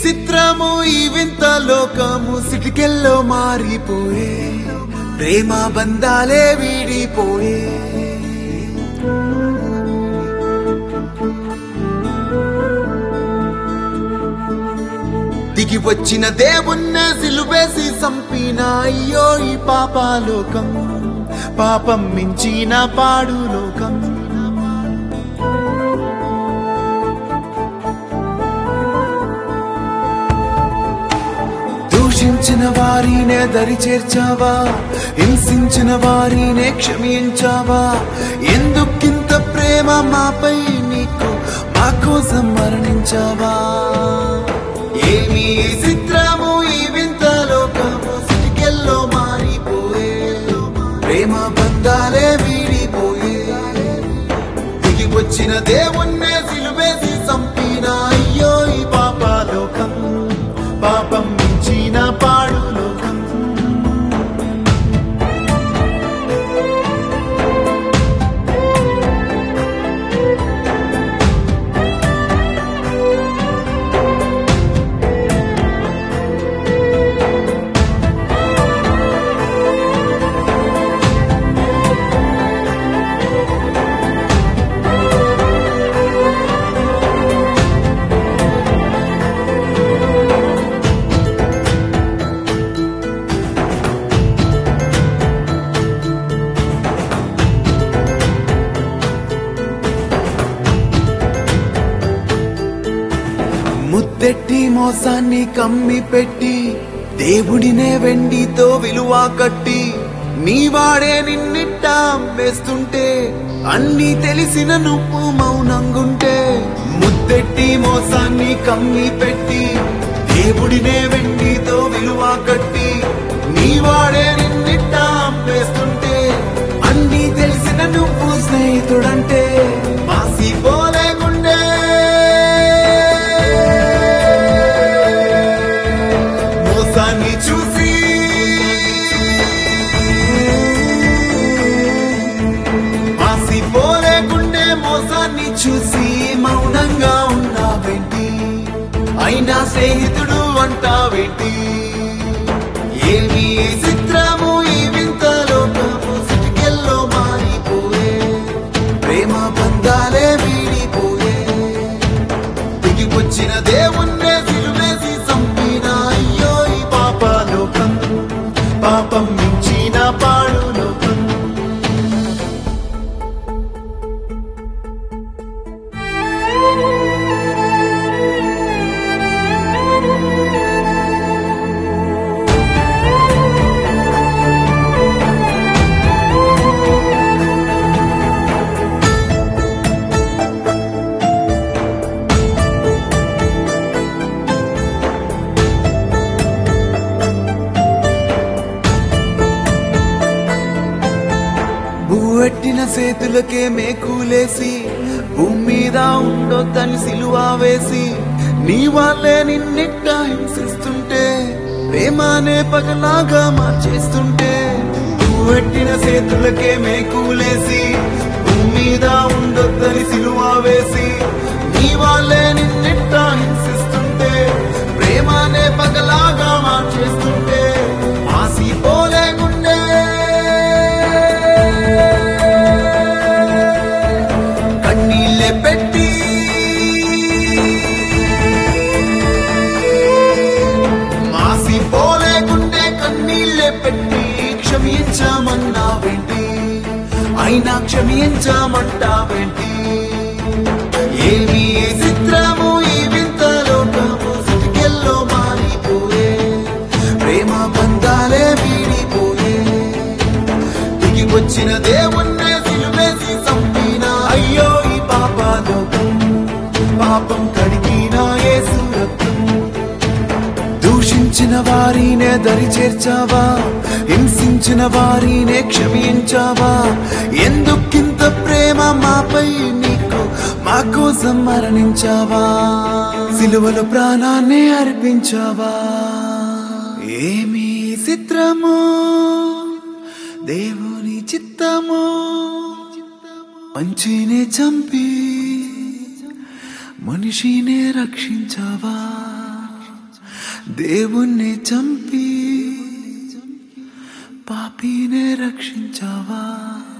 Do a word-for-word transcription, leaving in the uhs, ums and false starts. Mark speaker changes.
Speaker 1: చిత్రము ఈ వింత లోకము సిటికెల్లో మారిపోయే ప్రేమ బంధాలే వీడిపోయే దిగి వచ్చిన దేవుణ్ణే సిలువేసి సంపిన అయ్యో ఈ పాపాలోకం పాపం మించిన పాడు లోకం దూషించిన వారినే దరి చేర్చావా హింసించిన వారినే క్షమించావా ఎందుకింత ప్రేమ మాపై నీకు మా కోసం మరణించావా ఏమి చిత్రము ఈ వింత లోకము సిటికెల్లో మారిపోయే ప్రేమ బంధాలే వీడిపోయే దిగి వచ్చిన దేవుణ్ణే సిలువేసి సంపిన అయ్యో ఈ పాపాలోకం పాపం మించిన పాడు లోకం ముద్దెట్టి మోసాన్ని కమ్మి పెట్టి దేవుడినే వెండితో విలువ కట్టి నీవాడే నిన్నిట్ట అమ్మేస్తుంటే అన్ని తెలిసిన నువ్వు మౌనంగుంటే ముద్దెట్టి మోసాన్ని కమ్మి పెట్టి దేవుడినే వెండితో విలువ కట్టి నీవాడే నిన్నిట్ట అమ్మేస్తుంటే అన్ని తెలిసిన నువ్వు స్నేహితుడంటే మాసిపోలే గుండె చూసి మాసిపోలే గుండె మోసాన్ని చూసి మౌనంగా ఉన్నావేంటి అయినా స్నేహితుడు అంటావేంటి ఏమి చిత్రము ఈ వింత లోకము సిటికెల్లో మారిపోయే ప్రేమ బంధాలే వీడిపోయే దిగి వచ్చిన దేవుణ్ణే సిలువేసి సంపిన అయ్యో ఈ పాపాలోకం పాపం మించిన పాడు లోకం భూవెట్టిన చేతులకే మేకులేసి భూమి మీద ఉండొద్దని సిలువ వేసి నీ వాళ్ళే నిన్నిట్ట హింసిస్తుంటే ప్రేమానే పగలాగా మార్చేస్తుంటే భూవెట్టిన చేతులకే మేకులేసి భూమి మీద ఉండొద్దని సిలువ వేసి నీ వాళ్ళే నిన్నిట్ట హింసిస్తుంటే ప్రేమానే పగలాగా మార్చేస్తుంటే ఆసిపోలే గుండె కన్నీళ్ళే పెట్టి మాసిపోలే గుండె కన్నీళ్ళే పెట్టి క్షమించామన్నావేంటి అయినా క్షమించామంటావేంటి ఏమి చిత్రము ఈ వింత లోకము సిటికెల్లో మారిపోయే ప్రేమ బంధాలే వీడిపోయే దిగి వచ్చిన దేవుణ్ణే సిలువేసి సంపిన అయ్యో ఈ పాపాలోకం పాపం కడిగిన యేసు రక్తం దూషించిన వారినే దరి చేర్చావా హింసించిన వారినే క్షమించావా ఎందుకింత ప్రేమ మాపై నీకు మా కోసం మరణించావా సిలువలో ప్రాణాన్ని అర్పించావా ఏమి చిత్రము దేవుని చిత్తము మంచినే చంపి మనిషినే రక్షించావా. దేవుణ్ణి చంపి పాపినే రక్షించావా.